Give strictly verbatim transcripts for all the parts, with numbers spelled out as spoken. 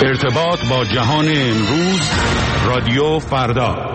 ارتباط با جهان امروز، رادیو فردا.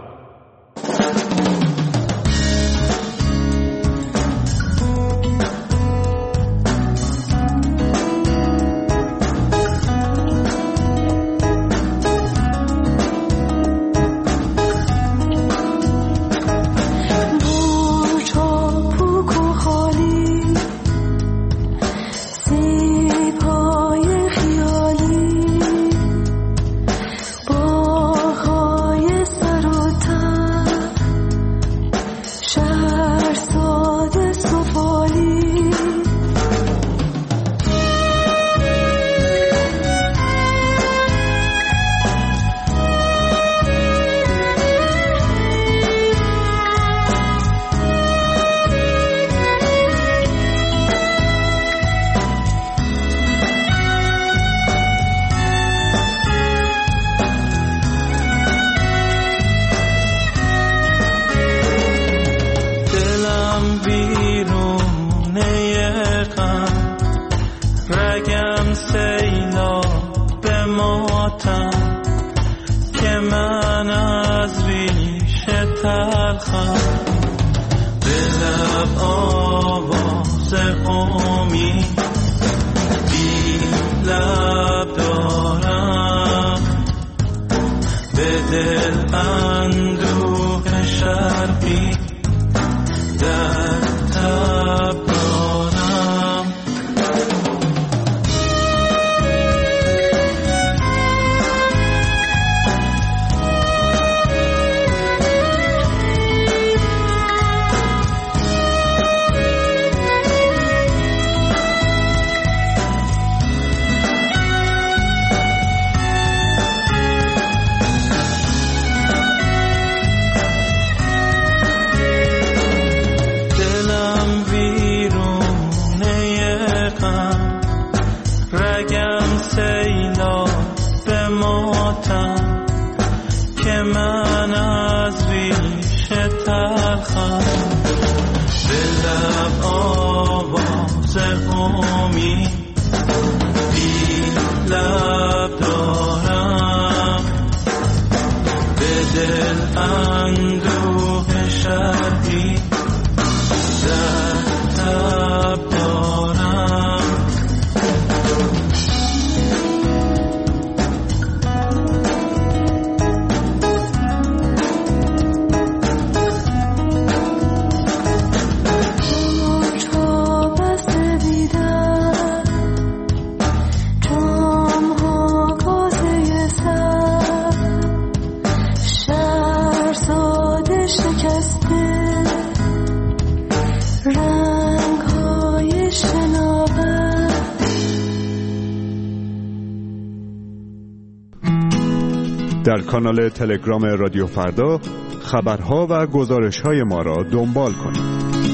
در کانال تلگرام رادیو فردا خبرها و گزارش‌های ما را دنبال کنید.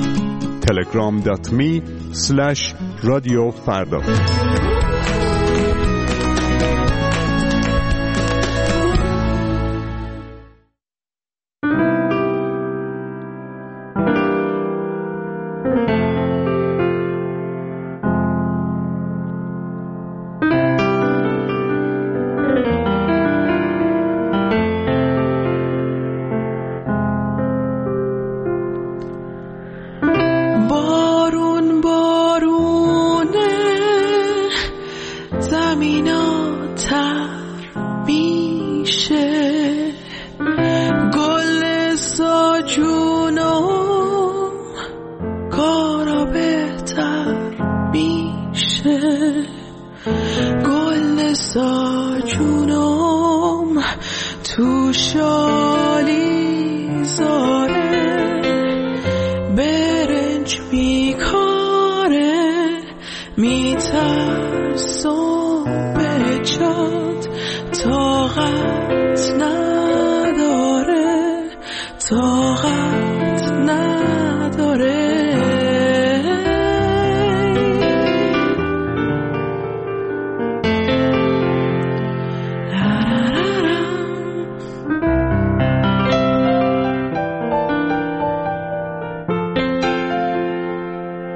تلگرام دات می اسلش رادیو فردا.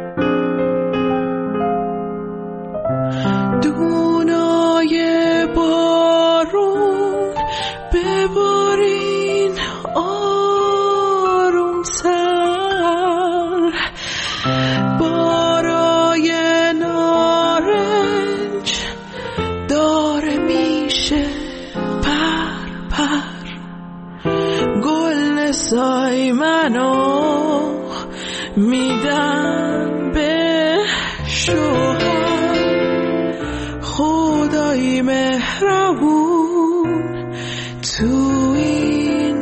دونای با دستای منو میدم به شوهر، خدای مهربون تو این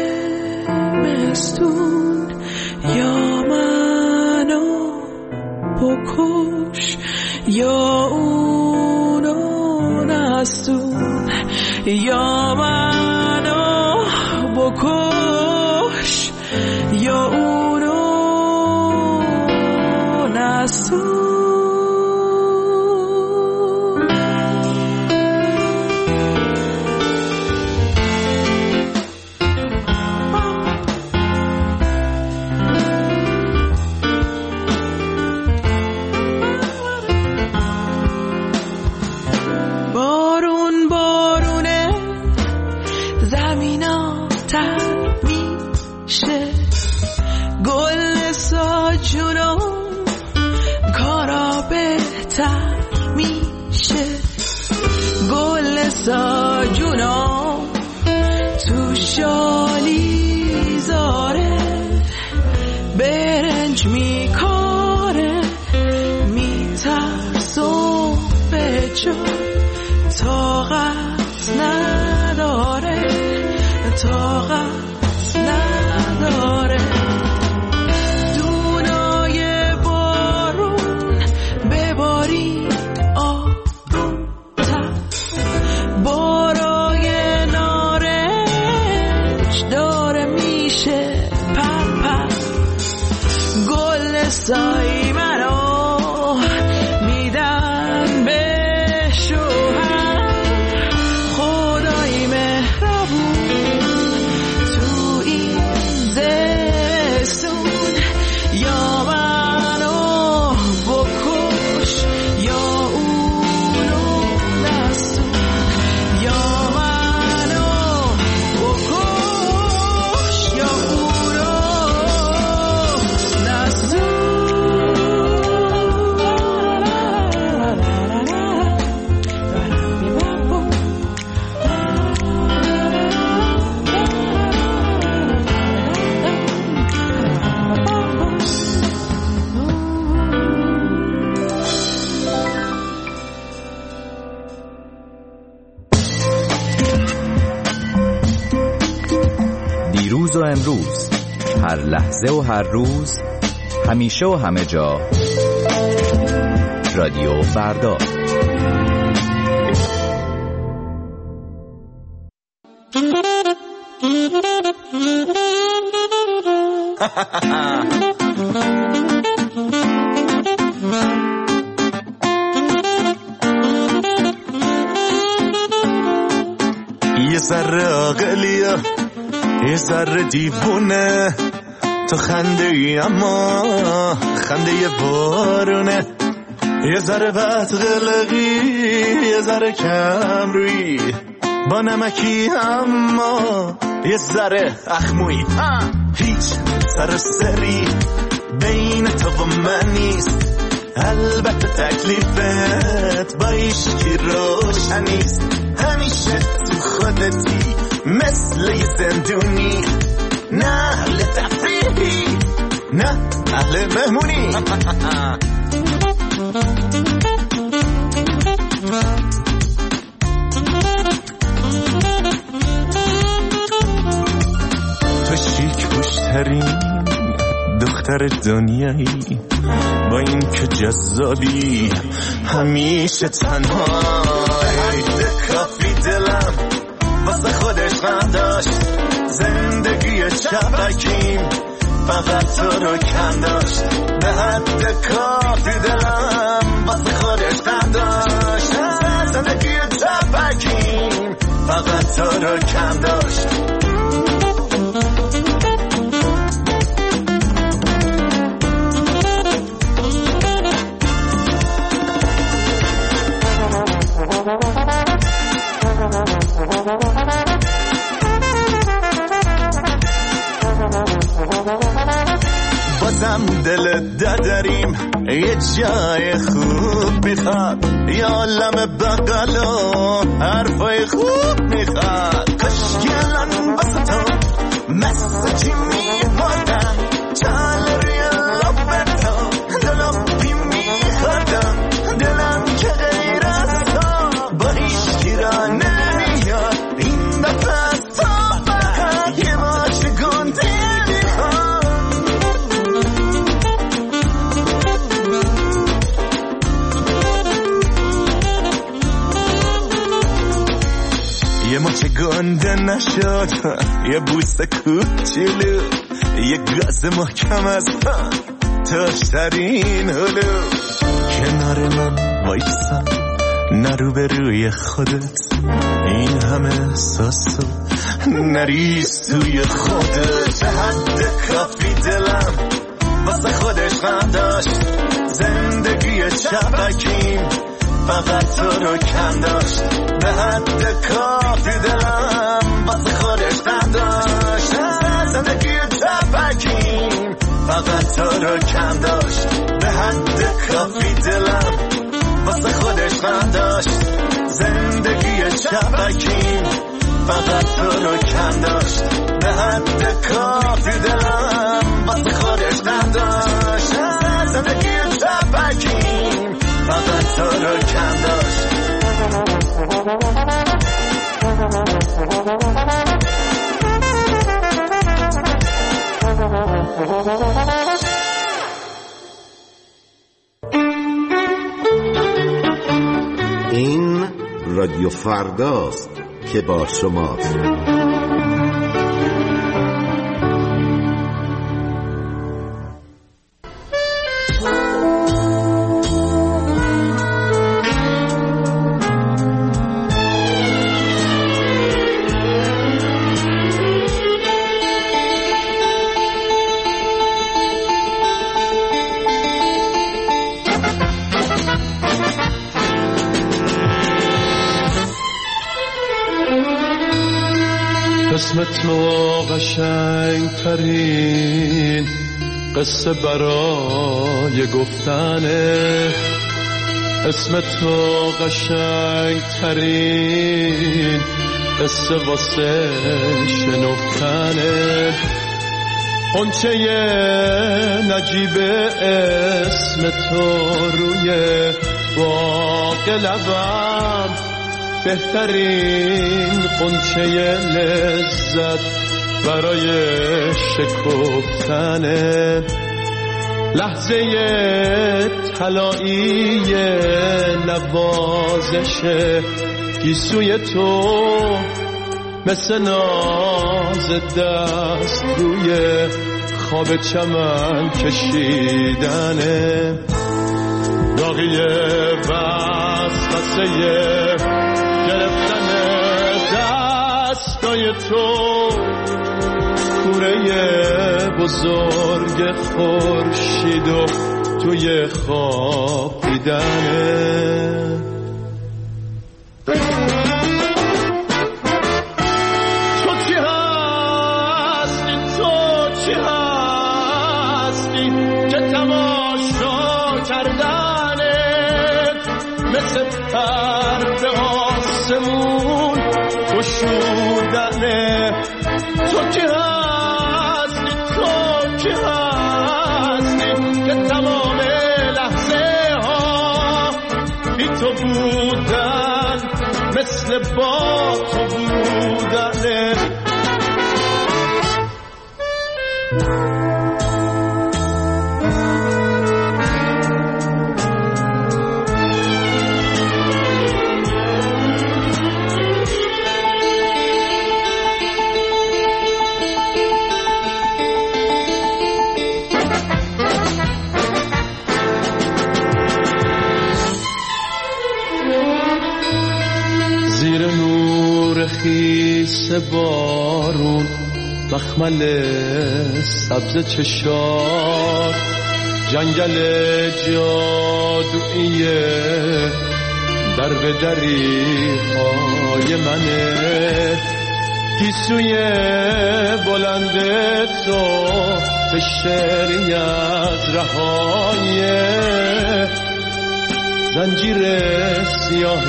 زمستون یا منو بکش یا اونو نستون، یا منو بکش یا اونو نستون. بارون بارونه زمینا تر میشه، گل ساجونو کارا بهتر میشه، گل ساجونو تو شالی زاره برنج میکاره، میترسم به جا طاقت نداره، طاقت نداره. دونای بارون بباری آروم‌تر، بارای نارنج داره میشه پر پر، گل سای منو میدن به شوهر، خدای مهربون تو این زمستون یا منو بکش یا اونو نستون، یا منو بکش یا اونو نستون. دیروز و امروز، هر لحظه و هر روز، همیشه و همه جا، رادیو فردا. یه ذره عاقلیه یه ذره دیوونه، تو خنده ای اما خنده یه بارونه، یه ذره بدقلقی یه ذره کم روی، با نمکی اما یه ذره اخموی. هیچ سر سری بین تو و من نیست، البته تکلیفت با ایشکی روشنیست، همیشه تو خودتی مثل یه زندونی، نه اهل تفریحی نه اهل مهمونی. تو شیک پوشترین دختر دنیایی، با این که جذابی همیشه تنهایی، کافی دلم واسه خودش غم داشت، زندگی چپکیم فقط تو رو کم داشت، به حد کافی دلم واسه خودش غم داشت، زندگی چپکیم فقط تو رو کم داشت. بازم دل دادریم یه جای خوب میخواد، یه عالم بغل و حرفای خوب میخواد، کاش گلن واسه تو دست چی میبادم چال روی لبتا دلم بی میخوادم دلم که غیر از تو با هیچ را نمیاد این دفعه از تو فقط یه ماچ گنده میخوام یه ماچ گنده نشد یه بوسه کوچولو یه گاز محکم از تاشترین هلو کنار من وایسا نرو به روی خودت این همه احساسو نریز توی خودت حد کافی دلم واسه خودش غم داشت زندگی چپکیم فقط تو رو کم داشت به حد کافی دلم واسه خودش غم داشت زندگی چپکیم فقط تو رو کم داشت به حد کافی دلم واسه خودش غم داشت زندگی چپکیم فقط تو رو کم داشت به حد کافی دلم واسه خودش غم داشت زندگی چپکیم فقط تو رو کم داشت این رادیو فرداست که با شماست. اسم تو قشنگ ترین قصه برای گفتنه اسم تو قشنگ ترین قصه واسه شنفتنه اونچه نجیب اسم تو روی باغ لبم بهترین قنچه لذت برای شکفتنه لحظه طلایی نوازش گیسوی تو مثل ناز دست روی خواب چمن کشیدنه داغی وسوسه گرفتن دستای تو کوره بزرگ خورشید و توی خواب دیدنه تو چی هستی تو چی هستی که تماشا کردنت مثل پر به آسمون گشودنه تو چی هستی تو چی هستی که تمام لحظه ها بی تو بودن مثل با تو بودنه خیس بارون مخمل سبز چشات جنگل جادویی در به دری های منه گیسوی بلند تو فشری از رهای زنجیر سیاه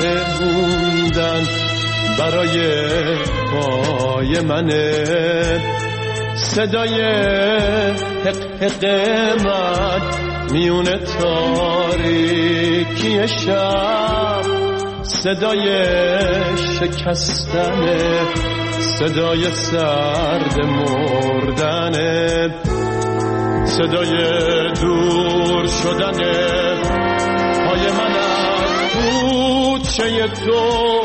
بوندن برای پای منه صدای حق حق من میون تاریکی شب، صدای شکستن، صدای سرد مردن، صدای دور شدن پای من از کوچه تو،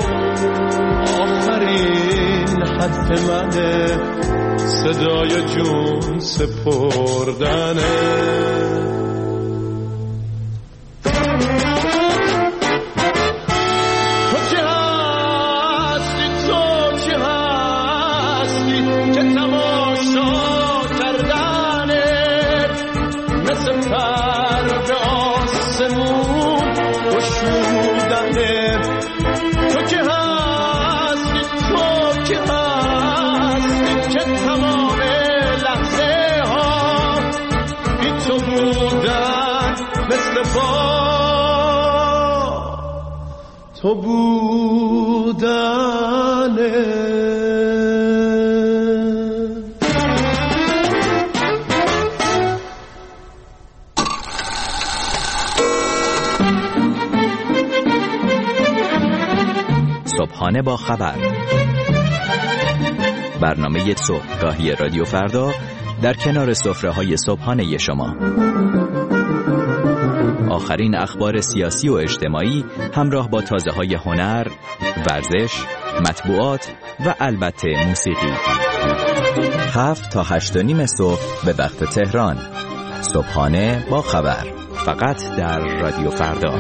آخرین حد منه، صدای جون سپردنه. تو بودنه. صبحانه با خبر، برنامه صبحگاهی رادیو فردا در کنار سفره‌های صبحانه شما. آخرین اخبار سیاسی و اجتماعی همراه با تازه‌های هنر، ورزش، مطبوعات و البته موسیقی. هفت تا هشت و نیم صبح به وقت تهران. صبحانه با خبر، فقط در رادیو فردا.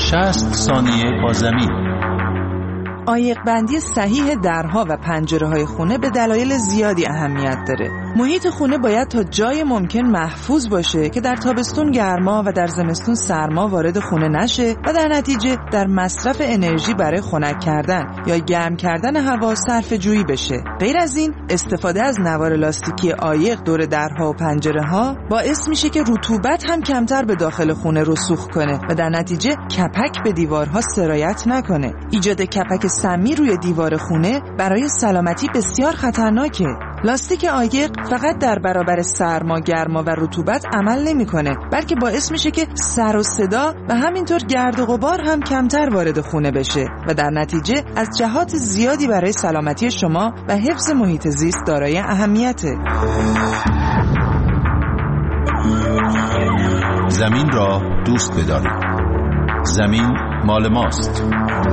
شصت ثانیه با زمین. عایق بندی صحیح درها و پنجره‌های خونه به دلایل زیادی اهمیت داره. محیط خونه باید تا جای ممکن محفوظ باشه که در تابستون گرما و در زمستون سرما وارد خونه نشه و در نتیجه در مصرف انرژی برای خنک کردن یا گرم کردن هوا صرفه جویی بشه. غیر از این، استفاده از نوار لاستیکی عایق دور درها و پنجره‌ها باعث میشه که رطوبت هم کمتر به داخل خونه رسوخ کنه و در نتیجه کپک به دیوارها سرایت نکنه. ایجاد کپک سمی روی دیوار خونه برای سلامتی بسیار خطرناکه. لاستیک عایق فقط در برابر سرما، گرما و رطوبت عمل نمی‌کنه، بلکه باعث میشه که سر و صدا و همینطور گرد و غبار هم کمتر وارد خونه بشه و در نتیجه از جهات زیادی برای سلامتی شما و حفظ محیط زیست دارای اهمیته. زمین را دوست بدارید. زمین مال ماست.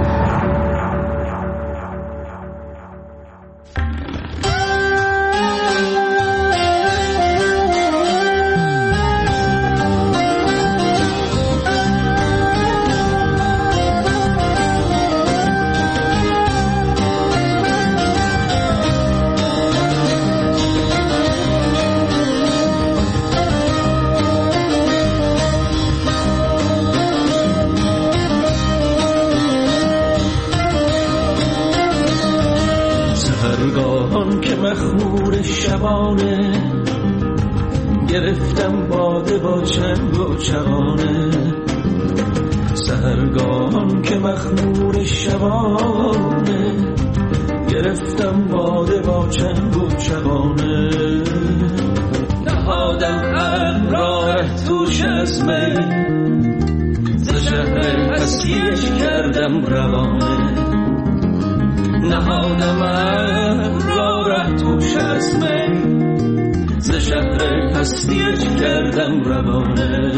مخمور شبانه گرفتم باده با چنگ و چغانه، سحرگاهان که مخمور شبانه گرفتم باده با چنگ و چغانه، نهادم امراه توش از می ز شهر هستیش کردم روانه، نهادم امراه توش از می ز شهر هستیش کردم روانه.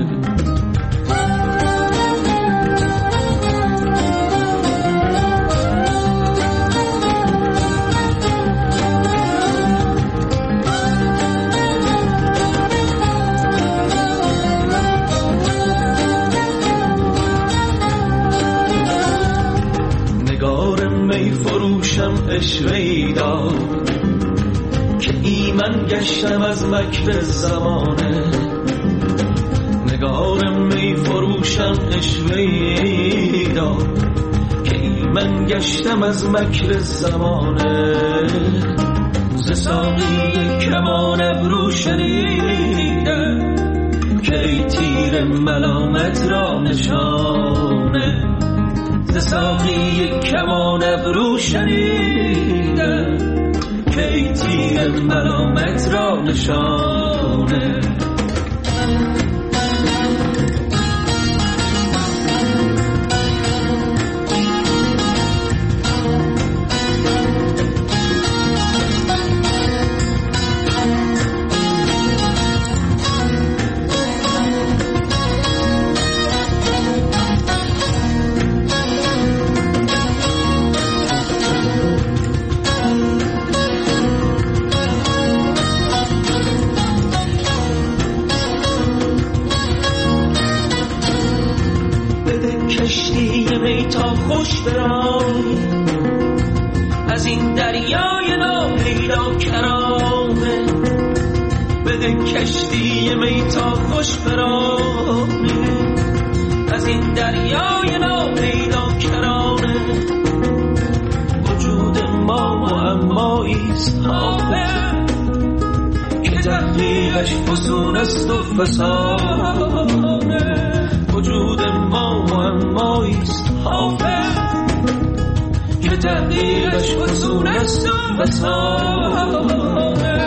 نگار می فروشم اشوه‌ای داد که ایمن گشتم از مکر زمانه، نگار می فروشم اشوه‌ای داد که ایمن گشتم از مکر زمانه، ز ساقی کمان ابرو شنیدم که ای تیر ملامت را نشانه، ز ساقی کمان ابرو شنیدم که ای تیر ملامت را نشانه. خوش برای از این دریای ناپیدا کرانه، بده کشتی می تا خوش برای از این دریای ناپیدا کرانه، وجود ما معماییست حافظ که تحقیقش فسون است و فسانه، وجود ما معماییست حافظ که تحقیقش فسون است و فسانه.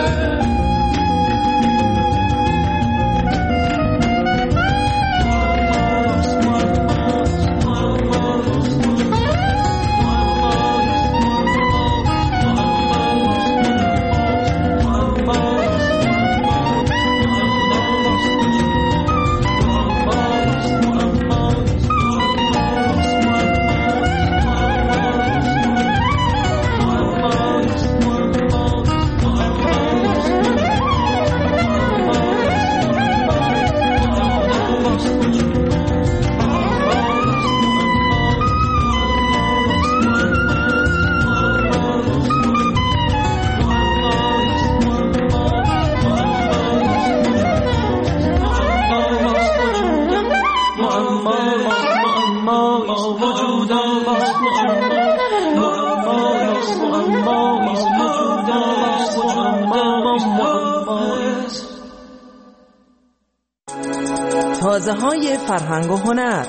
ماییست. تازه های فرهنگ و هنر.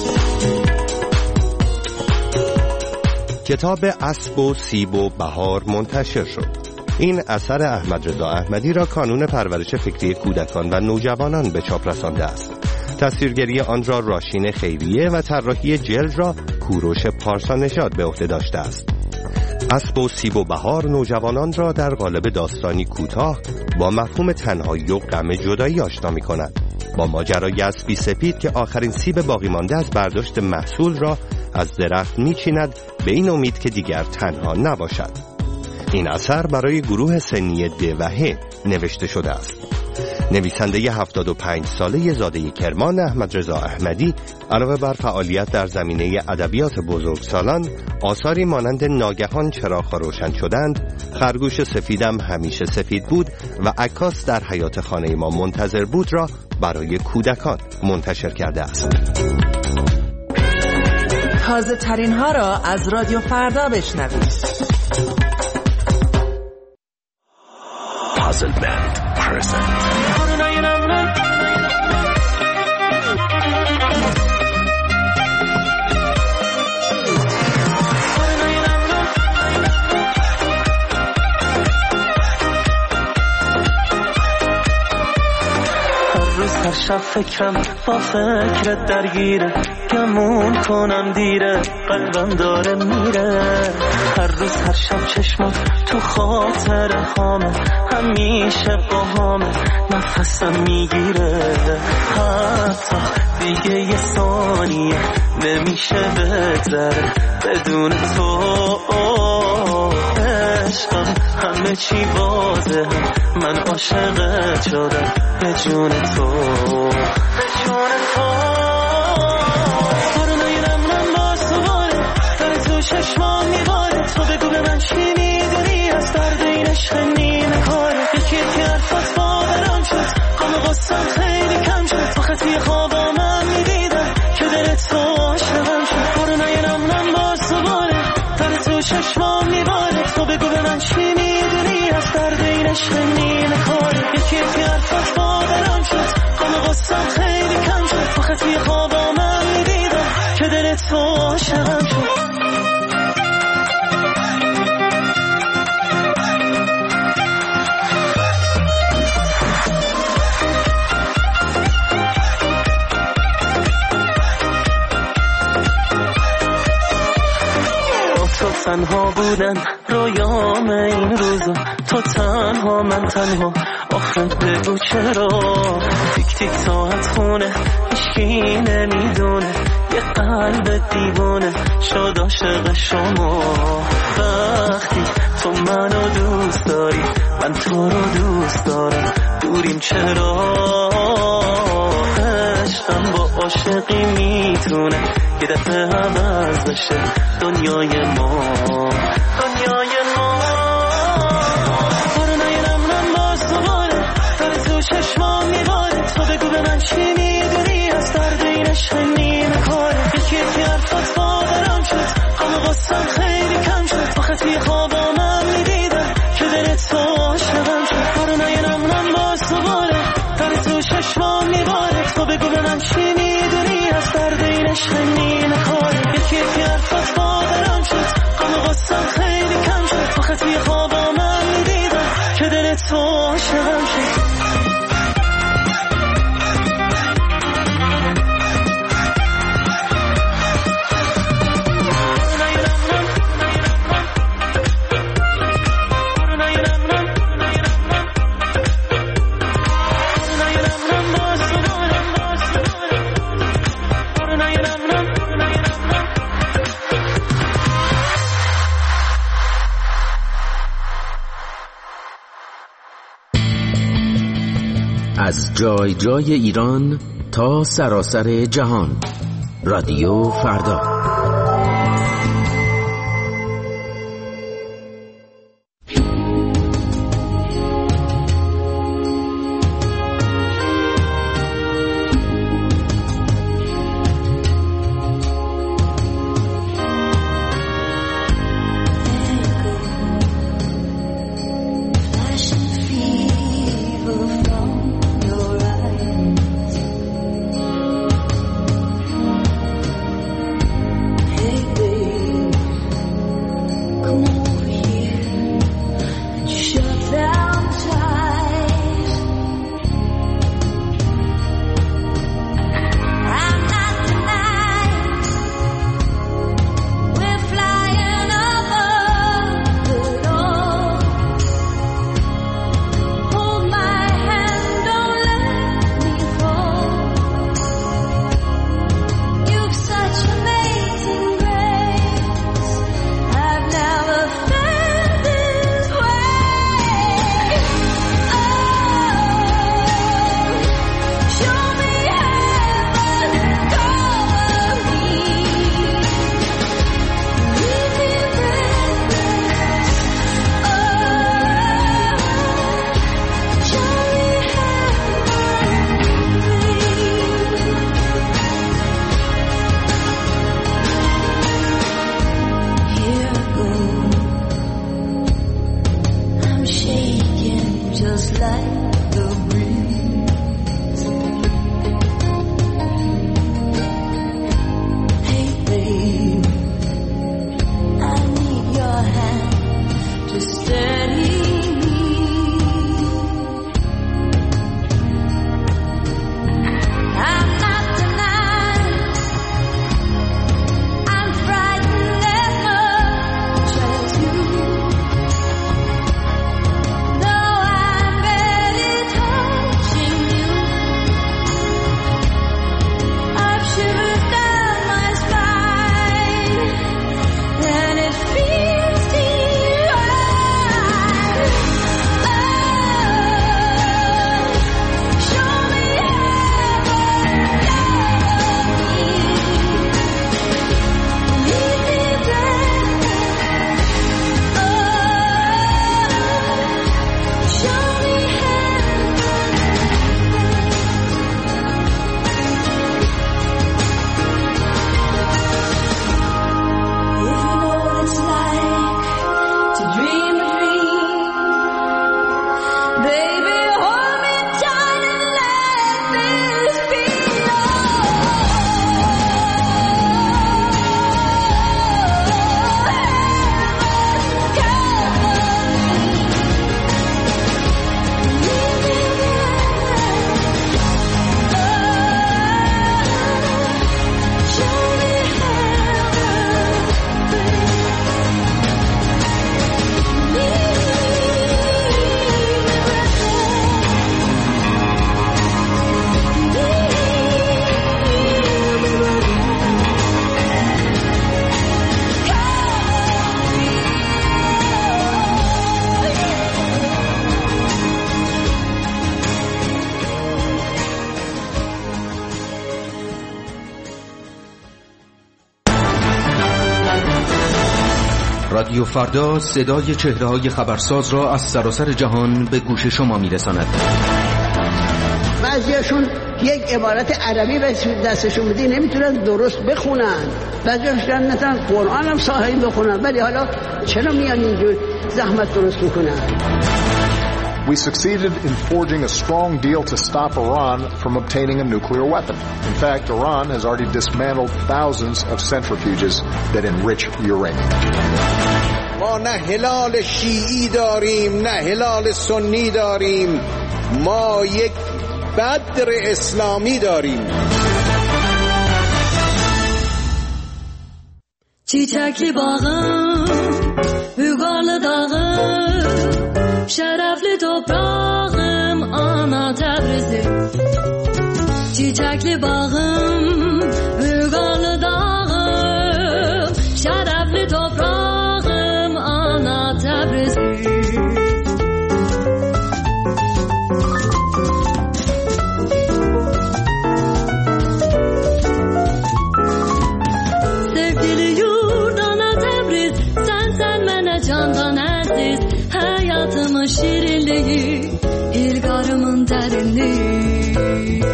کتاب اسب و سیب و بهار منتشر شد. این اثر احمد رضا احمدی را کانون پرورش فکری کودکان و نوجوانان به چاپ رسانده است. تصویرگری آن را راشین خیریه و طراحی جلد را کوروش پارسا نژاد به عهده داشته است. اسب و سیب و بهار نوجوانان را در قالب داستانی کوتاه با مفهوم تنهایی و غم جدایی آشنا می‌کند. با ماجرای اسبی سپید که آخرین سیب باقی مانده از برداشت محصول را از درخت می‌چیند به این امید که دیگر تنها نباشد. این اثر برای گروه سنی د و ه نوشته شده است. نویسنده هفتاد و پنج ساله زاده کرمان احمد رضا احمدی علاوه بر فعالیت در زمینه ادبیات بزرگسالان، آثاری مانند ناگهان چراغ‌ها روشن شدند، خرگوش سفیدم همیشه سفید بود و عکاس در حیات خانه ما منتظر بود را برای کودکان منتشر کرده است. تازه ترین ها را از رادیو فردا بشنوید. Puzzle Band present. هر شب فکرم با فکرت درگیره، گمون کنم دیره، قلبم داره میره. هر روز هر شب چشمات تو خاطر هامه، همیشه با هامه، نفسم میگیره. حتی دیگه یه ثانیه نمیشه بگذره بدون تو. عشقم همه چی واضحه، من عاشقت شدم به جون تو، به جون تو. بارونای نمونم باز دوباره در تو چشمام میباره، تو بگو به من چی میدونی از درد این عشق نیمه کاره. یکی یکی حرفات باورم شد، غم و غصه‌ام خیلی کم شد، تو خطی خوابا من میدیدم که دل تو عاشقم شد. بارونای نمونم باز دوباره در تو چشمام میباره، تو بگو به من چی میدونی از درد این عشق نیمه کاره. یکی یکی حرفات باورم شد، غم و غصه‌ام خیلی کم شد، تو خطی خوابا من میدیدم که دل تو عاشقم شد. تنها بودن رویام این روزا، تو تنها من تنها، آخه بگو چرا. تیک تیک ساعت خونه هیچکی نمیدونه، یه قلب دیوونه شد عاشق شما. وقتی تو منو دوست داری من تو رو دوست دارم، دوریم چرا. عشقم با عاشقی میتونه یه دفعه عوض بشه دنیای ما، دنیای ما. بارونای نمونم باز دوباره در تو چشمام میباره، تو بگو به من چی میدونی از درد این عشق نیمه کاره. یکی یکی حرفات باورم شد، غم و غصه‌ام خیلی کم شد، تو خطی خوابا من میدیدم که دل تو عاشقم شد. بارونای نمونم باز دوباره در تو چشمام میباره، تو بگو به من چی میدونی از درد این عشق نیمه کاره. یکی یکی حرفات باورم شد، غم و غصه‌ام خیلی کم شد، تو خطی خوابا من میدیدم که دل تو عاشقم شد. از جای جای ایران تا سراسر جهان، رادیو فردا. Flashing رادیو فردا صدای چهره‌های خبرساز را از سراسر جهان به گوش شما می‌رساند. بعضیاشون یک عبارت عربی به دستشون بدی نمیتونن درست بخونن، بعضیاشون نمیتونن قرآن هم صحیح بخونن، ولی حالا چرا میان اینجور زحمت درست میکنن؟ We succeeded in forging a strong deal to stop Iran from obtaining a nuclear weapon. In fact, Iran has already dismantled thousands of centrifuges that enrich uranium. ما نه هلال شیعی داریم نه هلال سنی داریم، ما یک بدر اسلامی داریم. چیچکی باغم بگال داغم شرفلی toprağım ana Təbrizim. Çiçəkli bağım bürqanlı dağım şərəfli toprağım ana Təbrizim. Sevgili yurt ana Təbriz, sən sən mənə candan əziz, hayatımın şirinliği, ilgarımın derinliği.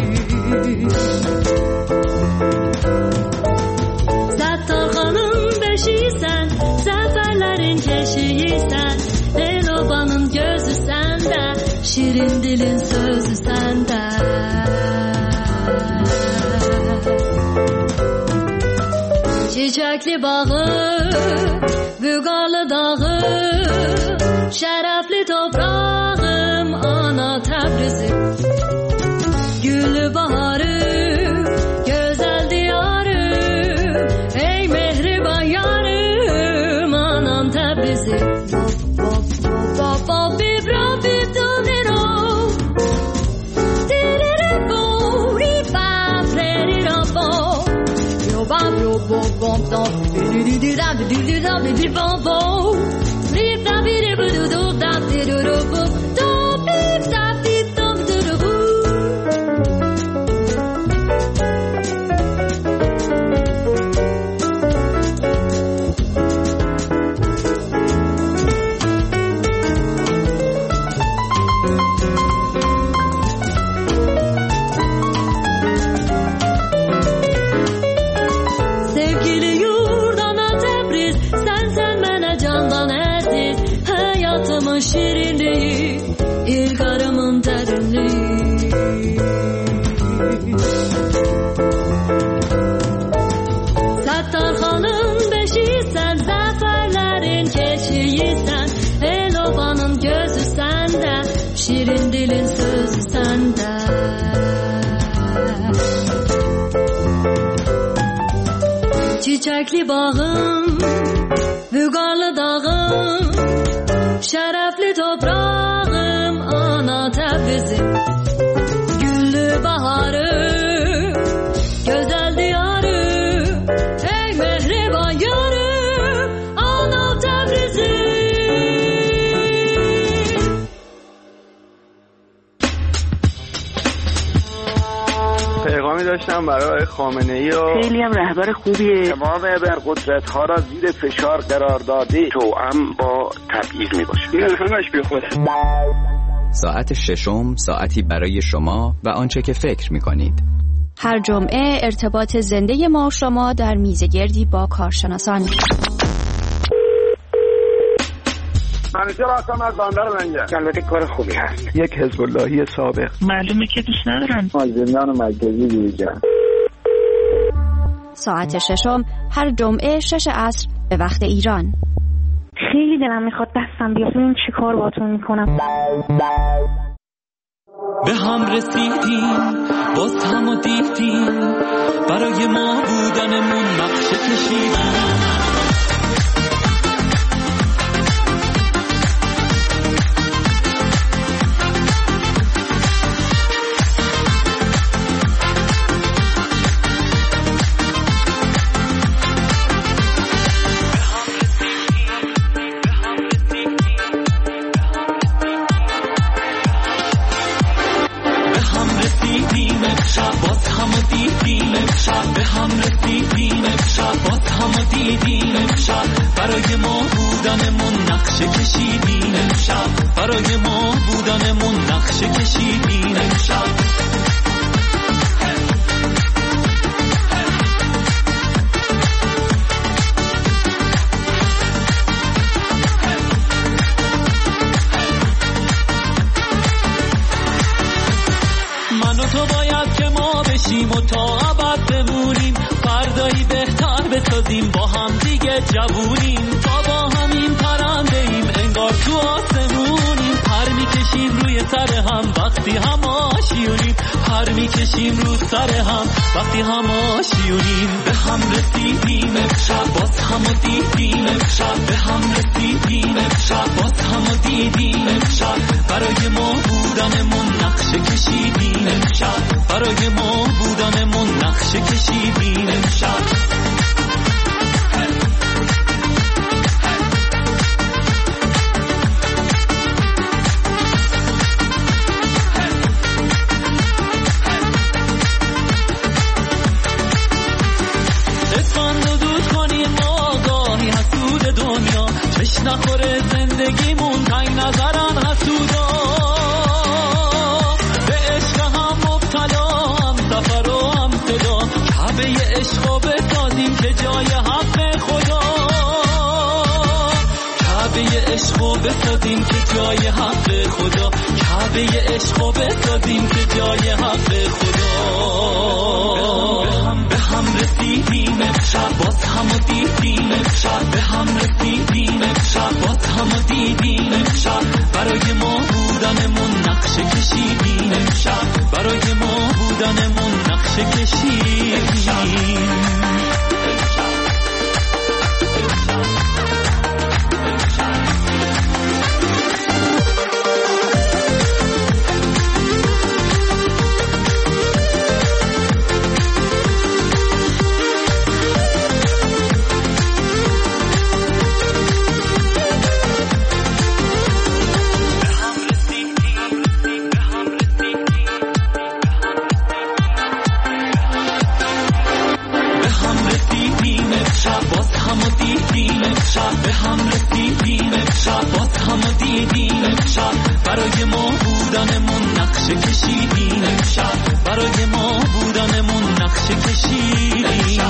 Sattarxanın beşiysən, zaferlerin keşiysən, el-obanın gözü səndə, şirin dilin sözü səndə. Çiçekli bağı, bügalı dağı, şərəfli toprağım ana Təbrizim. Güllü baharım, gözəl diyarım, ey mehriban yarım anam Təbrizim. Bop bop bop bop bibro bibdo biro, diriri bo riba freri robo, yo bam yo bo bom dom, diriri dira diriri dira diriri bom bom. Şirinliği, ilgarımın derinliği. Sattarxanın beşiysən, zaferlerin keşiysən, el-obanın gözü səndə, şirin dilin sözü səndə. Çiçekli bağım, vüqarlı dağım, şərəfli toprağım ana Təbrizim. Güllü baharım, gözəl diyarım, ey mehriban yarım ana Təbrizim. پیغامی داشتم برای خامنه‌ای و خیلی هم رهبر خوبیه. تمام ابرقدرت‌ها را زیر فشار قرار داده، توأم با تبعیض میباشه. این همش بی خوده. ساعت ششم ساعتی برای شما و آنچه که فکر می‌کنید. هر جمعه ارتباط زنده ما و شما در میزگردی با کارشناسان. منیجر هستم از بندر لنگر. البته کار خوبی هست. یک حزب اللهی سابق. معلومه که دوست ندارن. از زندان مرکزی بیرون. ساعت ششم هر جمعه شش عصر به وقت ایران. خیلی دلم میخواد دستم بیاد ببینم چی کار باهاتون میکنم. به هم رسیدیم باز هم و دیدیم، برای ما بودنمون نقشه کشیدیم. رسیدیم امشب باز هم دیدیم امشب به هم رسیدیم امشب باز هم دیدیم امشب برای ما بودنمون نقشه کشیدیم امشب برای ما بودنمون نقشه کشیدیم امشب و تا ابد بمونیم فردایی بهتر بسازیم با هم دیگه جوونیم تا با همین پرنده ایم انگار تو آسمونیم پر میکشیم روی سر هم وقتی هم آشیونیم پر میکشیم رو سر هم وقتی هم آشیونیم به هم رسیدیم امشب باز هم دیدیم امشب به هم رسیدیم امشب باز هم دیدیم امشب برای ما بودنمون نقشه کشیدیم امشب برای ما بودنمون نقشه کشیدیم امشب نخوره زندگیمون تنگ نظرن حسودا به عشق هم مبتلا هم سفر و هم صدا کعبه عشقا بسازیم که جای حق خدا کعبه عشقا بسازیم که جای حق خدا کعبه عشقا بسازیم که جای حق خدا به هم رسیدیم امشب باز هم دیدیم امشب به هم رسیدیم امشب باز هم دیدیم امشب برای ما بودنمون نقشه کشیدیم امشب برای ما بودنمون نقشه کشیدیم به هم رسیدیم امشب باز هم دیدیم امشب برای ما بودنمون نقشه کشیدیم امشب برای ما بودنمون نقشه کشیدیم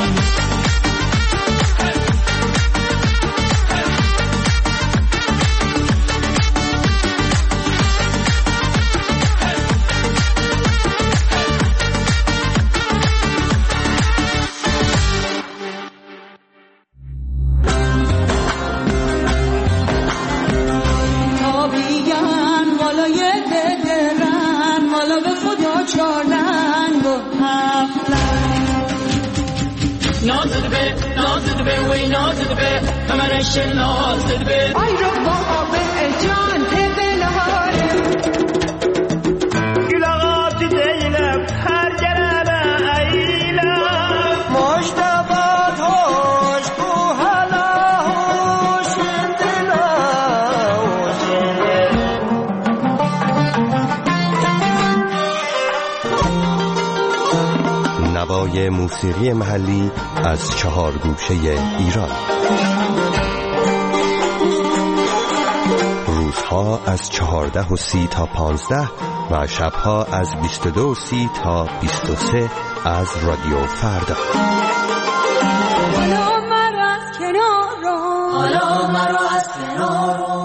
آی رو با به جان تبل هاره گلاغات دیلم هر گرم ایلم مشتبات هوش کو حالا هوش دلا هوش نوای موسیقی محلی از چهار گوشه ایران روزها از چهارده و سی تا پانزده و شبها از بیست و دو و سی تا بیست و سه از رادیو فردا. حالا مرا از کنار رو حالا مرا از کنار رو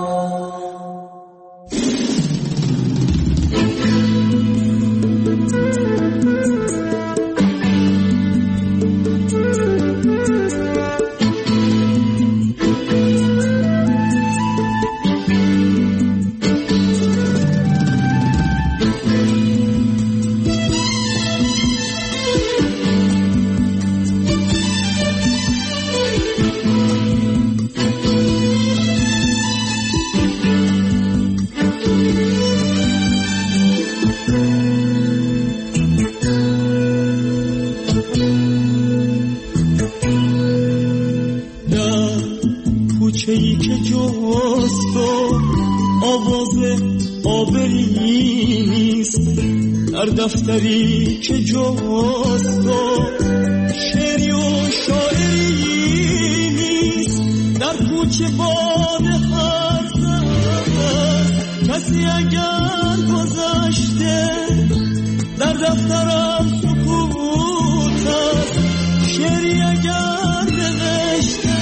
کوچه‌ای که جز تو آواز آبری نیست در دفتری که جز تو شعری و شاعری نیست، در کوچه باد حرف است کسی اگر گذشته، در دفترم سکوت است شعری اگر نوشته،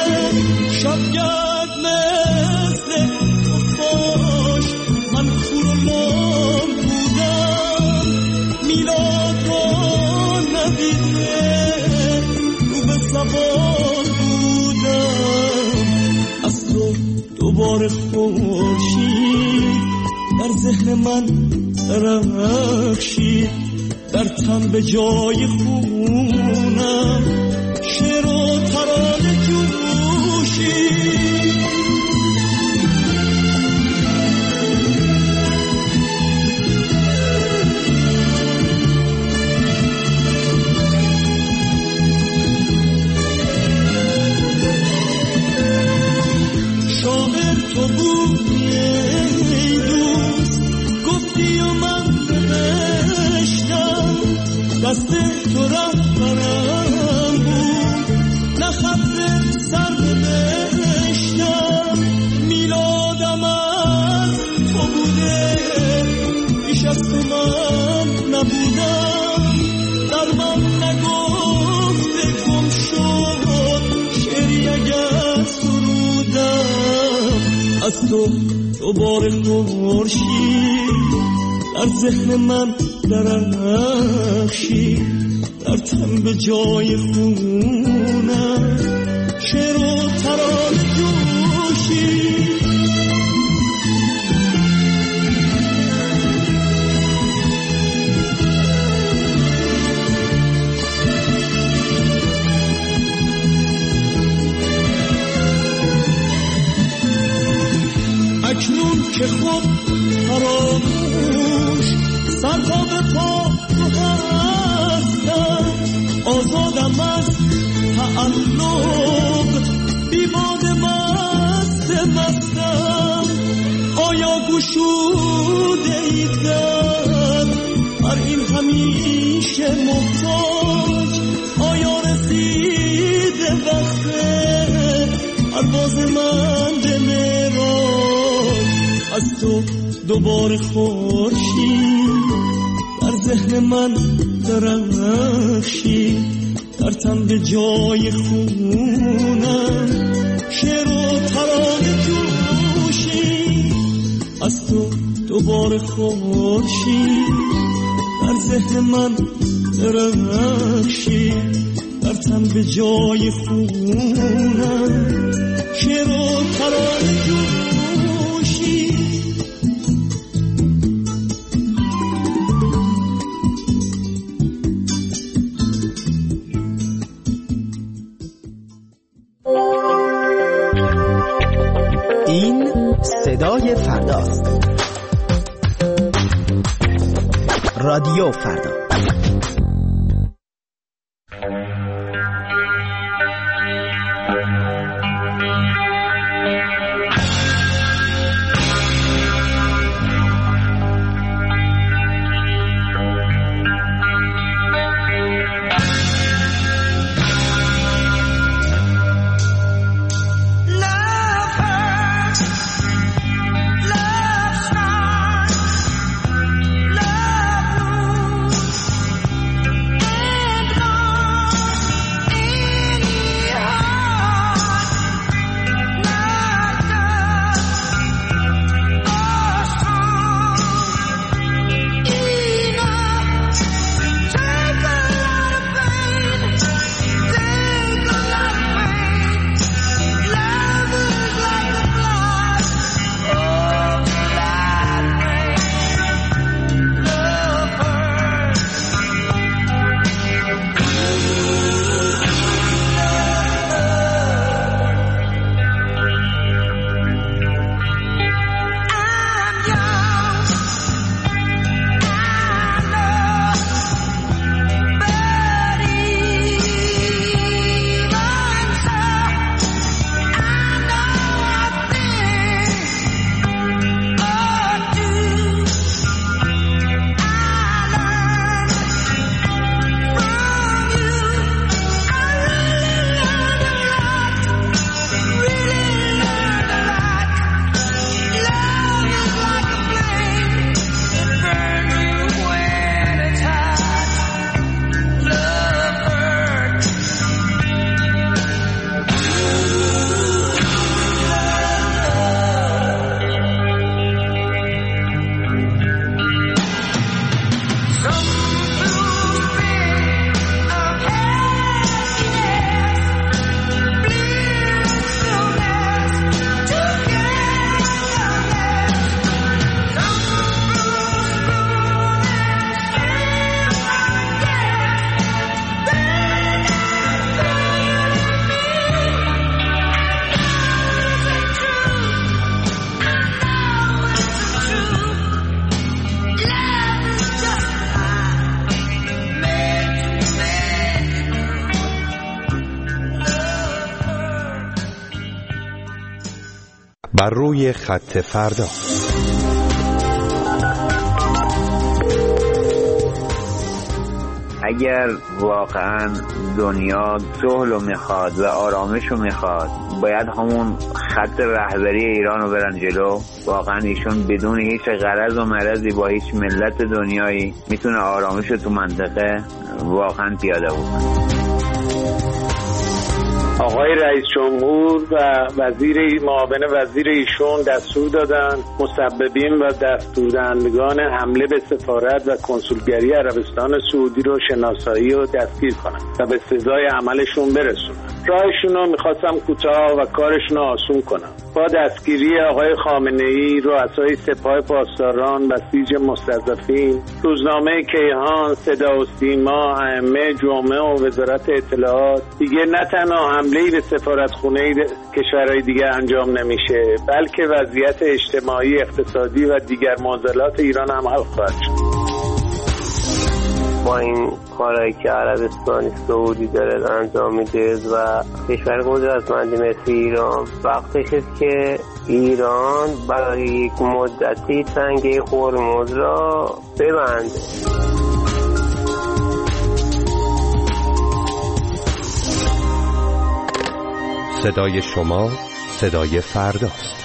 شبگرد مثل خفاش من کور و لام بودم، میلاد را ندیده رو به زبان بودم، از تو دوباره خورشید در ذهن من درخشید، در تن به جای خونم شعر و ترانه جوشید. شاعر تو بودی ای دوست، گفتی و من نوشتم، دست تو رهبرم بود، نه خط سر نوشتم، میلادم از تو بوده، بیش از تو من نبودم، در من نگفته گم شد شعری اگر سرودم، از تو دوباره خورشید در ذهن من درخشید، در تن به جای خونم شعر و ترانه جوشید. اکنون که خود فراموش سر تا به پا تو هستم، آزادم از تعلق بیباد مست مستم، آیا گشوده ایدن هر این همیشه محتاج، آیا رسیده وقت پرواز من به معراج، از تو دوباره خورشید در ذهن من درخشید، در تن به جای خونم شعر و ترانه جوشید، از تو دوباره خورشید در ذهن من درخشید، در تن به جای خونم شعر و ترانه جوشید. این صدای فرداست. رادیو فردا. Love بر روی خط فردا. اگر واقعا دنیا صلح رو میخواد و آرامش رو میخواد، باید همون خط رهبری ایران رو برن جلو. واقعا ایشون بدون هیچ غرض و مرضی با هیچ ملت دنیایی میتونه آرامش رو تو منطقه واقعا پیاده بکنه. آقای رئیس جمهور و وزیر معاون وزیر ایشون دستور دادن مسببین و دستوردهندگان حمله به سفارت و کنسولگری عربستان سعودی رو شناسایی و دستگیر کنن و به سزای عملشون برسونن. راهشون رو میخواستم کوتاه و کارشون رو آسون کنم. با دستگیری آقای خامنه‌ای، رؤسای سپاه پاسداران، بسیج مستضعفین، روزنامه کیهان، صدا و سیما، ائمه جمعه و وزارت اطلاعات، دیگه نه تنها حمله‌ای به سفارتخونه کشورهای دیگه انجام نمیشه، بلکه وضعیت اجتماعی، اقتصادی و دیگر معضلات ایران هم حل خواهد شد. با این کارهایی که عربستان سعودی داره انجام میده و کشور قدرتمندی مثل ایران، وقتش است که ایران برای یک مدتی تنگه هرمز را ببنده. صدای شما صدای فرداست.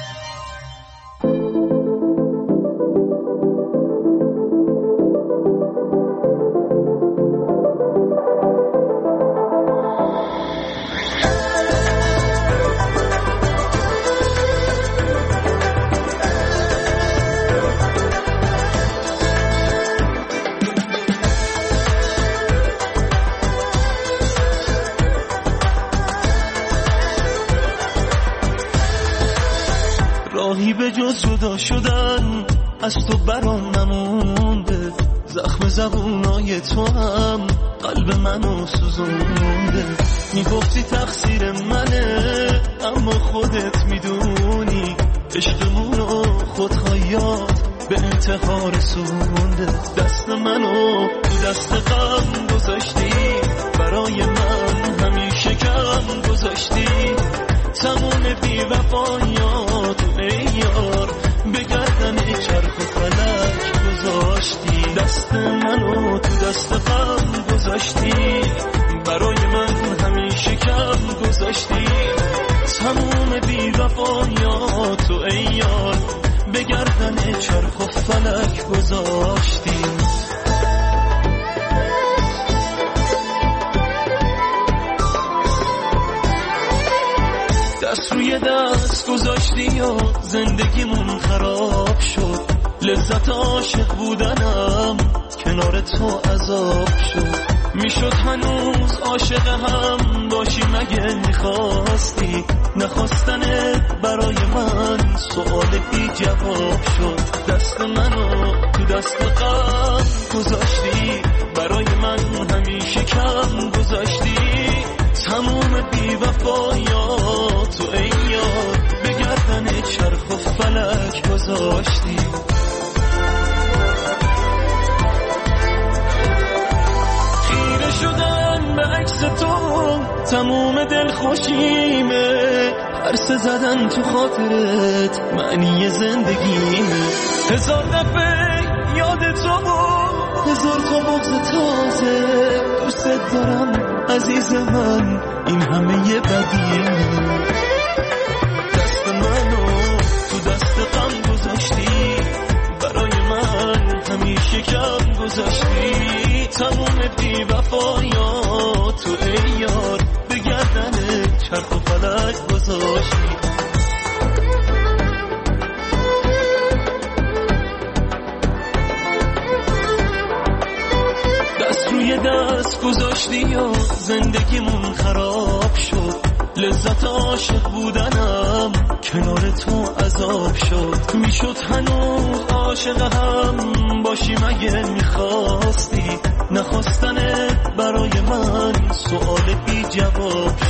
راهی به جز جدا شدن از تو برام نمونده، زخم زبونای تو هم قلب منو سوزونده. میگفتی تقصیر منه اما خودت میدونی عشقمونو خودخواهیات به انتحار رسونده. دست منو تو دست غم گذاشتی، برای من همیشه کم گذاشتی. تمام بی وفایات ای یار به گردن چرخ و فلک گذاشتی. دست منو تو دست غم گذاشتی، برای من همیشه کم گذاشتی. تمام بی وفایات ای یار به گردن چرخ و فلک گذاشتی. دست روی دست گذاشتی و زندگیمون خراب شد. لذت عاشق بودنم کنار تو عذاب شد. میشد هنوز عاشق هم باشی مگه میخواستی؟ نخواستنت برای من سؤال بی جواب شد. دست منو تو دست غم گذاشتی، برای من همیشه کم گذاشتی. تموم بی وفایات تو ای یار به گردن چرخ و فلک گذاشتی. خیره شدن به عکس تو تموم دل خوشیمه، پرسه زدن تو خاطرت معنی زندگیمه. هزار دفعه یاد تو هزار تا بغض تازه، دوست دارم عزیز من این همه یه بدیمه. دست منو تو دست غم گذاشتی، برای من همیشه کم گذاشتی. تموم بی وفایات تو ای یار به گردن چرخ و فلک گذاشتی. روی دست گذاشتی و زندگیمون خراب شد. لذت عاشق بودنم کنار تو عذاب شد. میشد هنوز عاشق هم باشی مگه میخواستی؟ نخواستنت برای من سؤال بی جواب